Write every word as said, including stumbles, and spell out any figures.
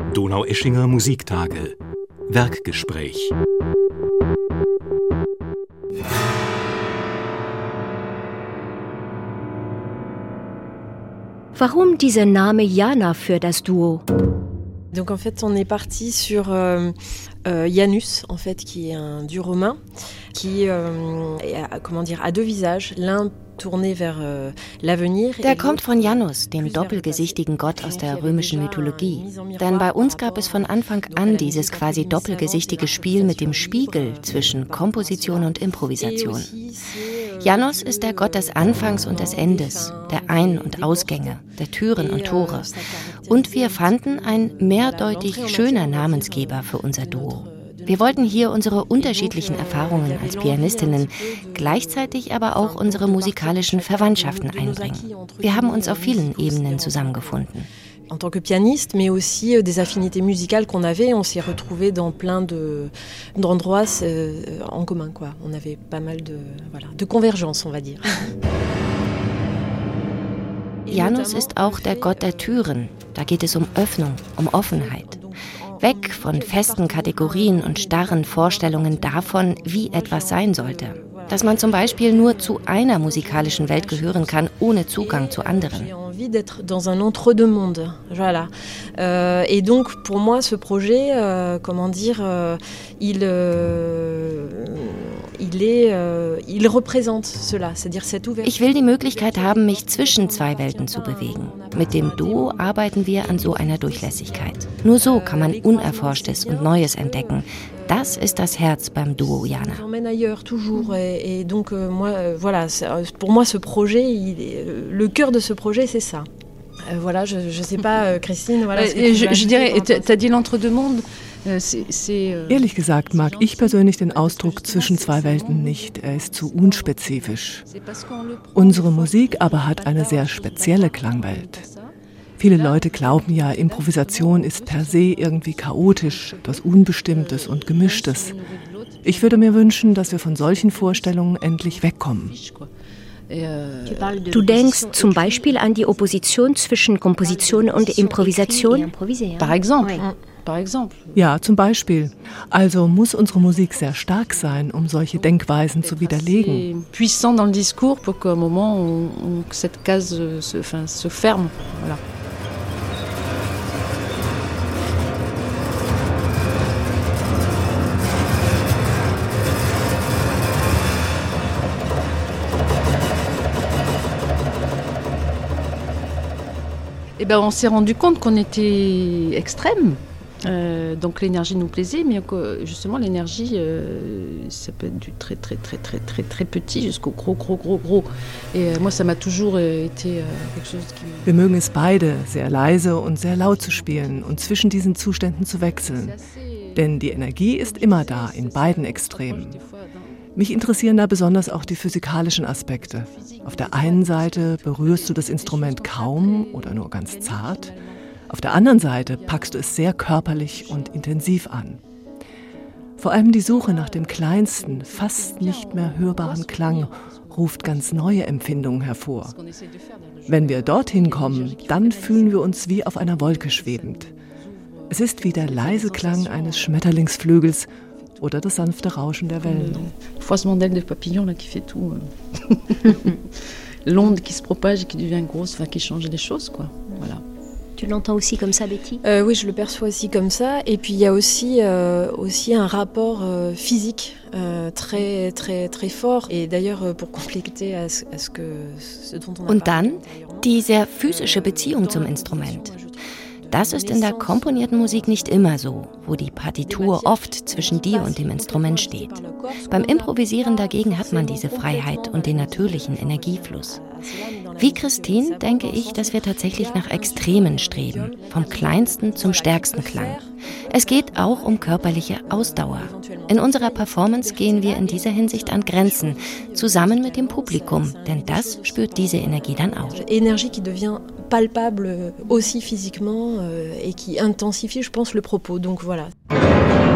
Donaueschinger Musiktage. Werkgespräch. Warum dieser Name Jana für das Duo? Donc en fait, on est parti sur euh, euh, Janus, en fait, qui est un dieu romain, qui euh, a, comment dire, a deux visages, l'un tourné vers euh, l'avenir. Der kommt von Janus, dem doppelgesichtigen Gott aus der römischen Mythologie. Denn bei uns gab es von Anfang an dieses quasi doppelgesichtige Spiel mit dem Spiegel zwischen Komposition und Improvisation. Janus ist der Gott des Anfangs und des Endes, der Ein- und Ausgänge, der Türen und Tore. Und wir fanden ein mehrdeutig schöner Namensgeber für unser Duo. Wir wollten hier unsere unterschiedlichen Erfahrungen als Pianistinnen, gleichzeitig aber auch unsere musikalischen Verwandtschaften einbringen. Wir haben uns auf vielen Ebenen zusammengefunden. En tant que pianiste, mais aussi euh, des affinités musicales qu'on avait, on s'est retrouvés dans plein de, d'endroits euh, en commun, quoi. On avait pas mal de, voilà, de convergence, on va dire. Janus ist auch der Gott der Türen. Da geht es um Öffnung, um Offenheit. Weg von festen Kategorien und starren Vorstellungen davon, wie etwas sein sollte. Dass man zum Beispiel nur zu einer musikalischen Welt gehören kann, ohne Zugang zu anderen. J'ai envie d'être dans un entre-deux-mondes, voilà. Euh, et donc pour moi ce projet, euh, comment dire, euh, il, euh, il est, euh, il représente cela, c'est-à-dire cette ouverture. Ich will die Möglichkeit haben, mich zwischen zwei Welten zu bewegen. Mit dem Duo arbeiten wir an so einer Durchlässigkeit. Nur so kann man Unerforschtes und Neues entdecken. Das ist das Herz beim Duo Jana. J'emmène ailleurs toujours et, et donc euh, moi euh, voilà, pour moi ce projet, il est, le cœur de ce projet c'est ça. Euh, voilà, je je sais pas euh, Christine, voilà. Euh, je, je dirais, tu as dit l'entre-deux-mondes. C'est, c'est, euh... Ehrlich gesagt mag ich persönlich den Ausdruck zwischen zwei Welten nicht. Er ist zu unspezifisch. Unsere Musik aber hat eine sehr spezielle Klangwelt. Viele Leute glauben ja, Improvisation ist per se irgendwie chaotisch, etwas Unbestimmtes und Gemischtes. Ich würde mir wünschen, dass wir von solchen Vorstellungen endlich wegkommen. Du denkst zum Beispiel an die Opposition zwischen Komposition und Improvisation? Par exemple. Par exemple. Ja, zum Beispiel. Also muss unsere Musik sehr stark sein, um solche Denkweisen zu widerlegen. Puissant dans le discours pour qu'à un moment on, on, que cette case se, enfin, se ferme. Voilà. Eh ben, on s'est rendu compte qu'on était extrême. Euh, donc l'énergie nous plaisait, mais justement l'énergie, euh, ça peut être du très très très très très très petit jusqu'au gros gros gros gros. Et euh, moi, ça m'a toujours été euh, quelque chose qui. Wir mögen es beide, sehr leise und sehr laut zu spielen und zwischen diesen Zuständen zu wechseln. Denn die Energie ist immer da, in beiden Extremen. Mich interessieren da besonders auch die physikalischen Aspekte. Auf der einen Seite berührst du das Instrument kaum oder nur ganz zart. Auf der anderen Seite packst du es sehr körperlich und intensiv an. Vor allem die Suche nach dem kleinsten, fast nicht mehr hörbaren Klang ruft ganz neue Empfindungen hervor. Wenn wir dorthin kommen, dann fühlen wir uns wie auf einer Wolke schwebend. Es ist wie der leise Klang eines Schmetterlingsflügels oder das sanfte Rauschen der Wellen. Froissement d'ailes de papillon là qui fait tout. L'onde qui se propage et qui devient grosse, enfin qui change les choses quoi. Voilà. Tu l'entends aussi comme ça, Betty ? euh, Oui, je le perçois aussi comme ça. Et puis il y a aussi euh, aussi un rapport euh, physique euh, très très très fort. Et d'ailleurs euh, pour compléter à ce, à ce que ce dont on a Und dann die sehr physische Beziehung zum Instrument. Das ist in der komponierten Musik nicht immer so, wo die Partitur oft zwischen dir und dem Instrument steht. Beim Improvisieren dagegen hat man diese Freiheit und den natürlichen Energiefluss. Wie Christine denke ich, dass wir tatsächlich nach Extremen streben, vom kleinsten zum stärksten Klang. Es geht auch um körperliche Ausdauer. In unserer Performance gehen wir in dieser Hinsicht an Grenzen, zusammen mit dem Publikum, denn das spürt diese Energie dann auch. Énergie qui devient palpable aussi physiquement euh, et qui intensifie, je pense, le propos. Donc voilà.